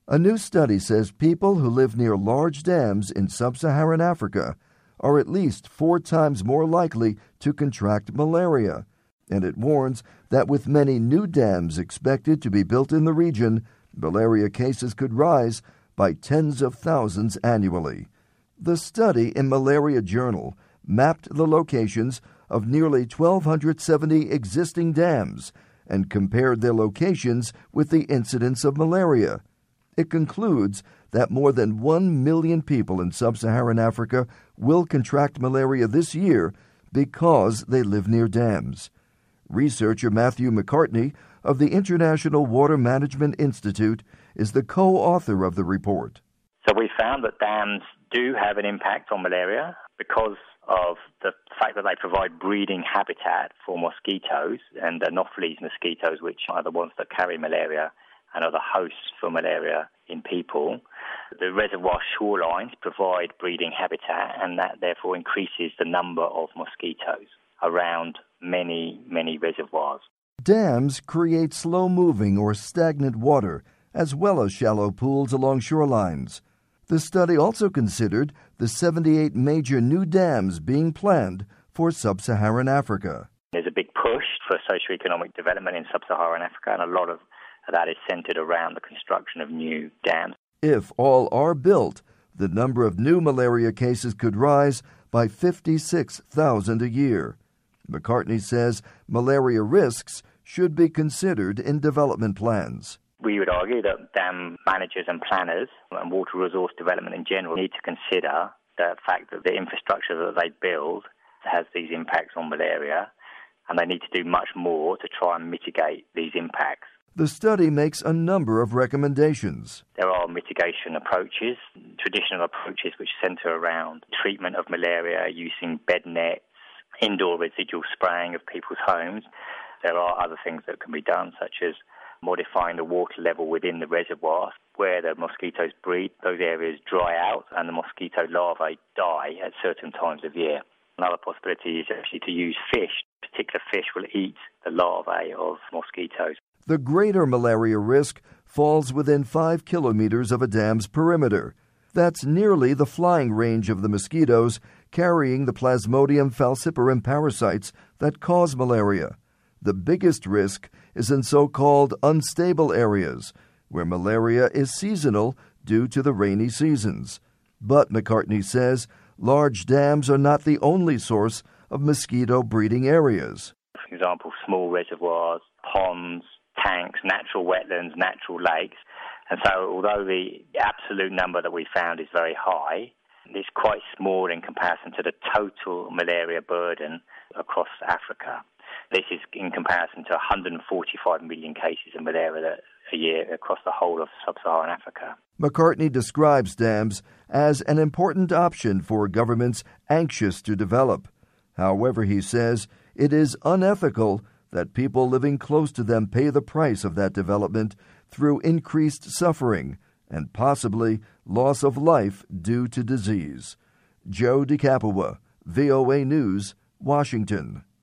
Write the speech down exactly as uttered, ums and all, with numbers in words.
A new study says people who live near large dams in sub-Saharan Africa are at least four times more likely to contract malaria, and it warns that with many new dams expected to be built in the region, malaria cases could rise by tens of thousands annually. The study in Malaria Journal mapped the locations of nearly one thousand two hundred seventy existing dams and compared their locations with the incidence of malaria. It concludes that more than one million people in sub-Saharan Africa will contract malaria this year because they live near dams. Researcher Matthew McCartney of the International Water Management Institute is the co-author of the report. So we found that dams do have an impact on malaria because of the fact that they provide breeding habitat for mosquitoes and Anopheles mosquitoes, which are the ones that carry malaria and are the hosts for malaria in people. The reservoir shorelines provide breeding habitat, and that therefore increases the number of mosquitoes around many, many reservoirs. Dams create slow-moving or stagnant water, as well as shallow pools along shorelines. The study also considered the seventy-eight major new dams being planned for sub-Saharan Africa. There's a big push for socioeconomic development in sub-Saharan Africa, and a lot of that is centered around the construction of new dams. If all are built, the number of new malaria cases could rise by fifty-six thousand a year. McCartney says malaria risks should be considered in development plans. We would argue that dam managers and planners and water resource development in general need to consider the fact that the infrastructure that they build has these impacts on malaria, and they need to do much more to try and mitigate these impacts. The study makes a number of recommendations. There are mitigation approaches, traditional approaches which center around treatment of malaria using bed nets, indoor residual spraying of people's homes. There are other things that can be done, such as modifying the water level within the reservoir. Where the mosquitoes breed, those areas dry out and the mosquito larvae die at certain times of year. Another possibility is actually to use fish. Particular fish will eat the larvae of mosquitoes. The greater malaria risk falls within five kilometers of a dam's perimeter. That's nearly the flying range of the mosquitoes carrying the Plasmodium falciparum parasites that cause malaria. The biggest risk is in so-called unstable areas, where malaria is seasonal due to the rainy seasons. But, McCartney says, large dams are not the only source of mosquito breeding areas. For example, small reservoirs, ponds, tanks, natural wetlands, natural lakes. And so although the absolute number that we found is very high, it's quite small in comparison to the total malaria burden across Africa. This is in comparison to one hundred forty-five million cases of malaria a year across the whole of sub-Saharan Africa. McCartney describes dams as an important option for governments anxious to develop. However, he says it is unethical that people living close to them pay the price of that development through increased suffering and possibly loss of life due to disease. Joe DeCapua, V O A News, Washington.